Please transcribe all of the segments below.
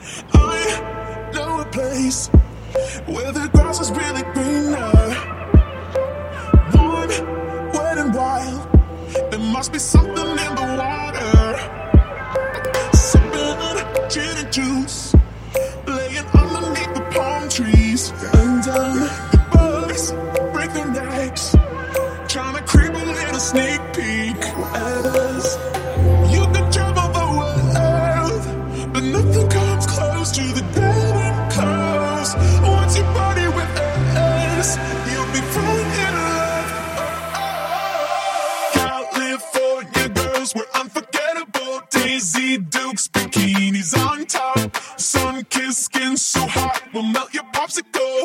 I know a place where the grass is really greener. Warm, wet and wild. There must be something in the water. Sipping gin and juice, laying underneath the palm trees. And the birds break their necks, trying to creep a little sneak peek at us. You can travel the world, but nothing comes close to the golden coast. Once you party with us, you'll be falling in love. California girls were unforgettable. Daisy Dukes, bikinis on top. Sun-kissed skin so hot, will melt your popsicle.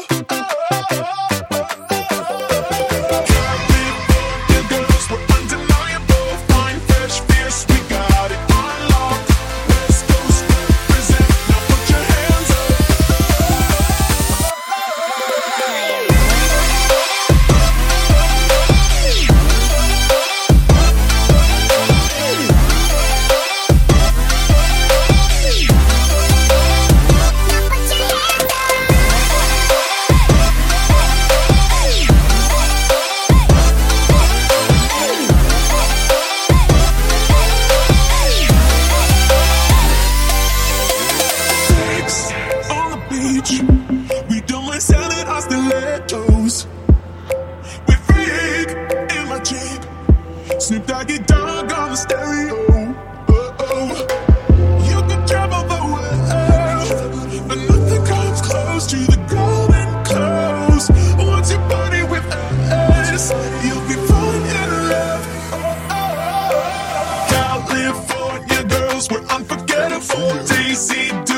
California girls were undeniable. Fine, fresh, fierce, we got it on lock. West Coast represent, now put your hands up. On the beach, we don't mind selling our stilettos. We freak in my Jeep, Snoop Doggy Dogg on the stereo. Oh, you can travel the world, but nothing comes close to the golden coast. Once you party with us, you'll be falling in love. California girls were unforgettable. Daisy Dukes,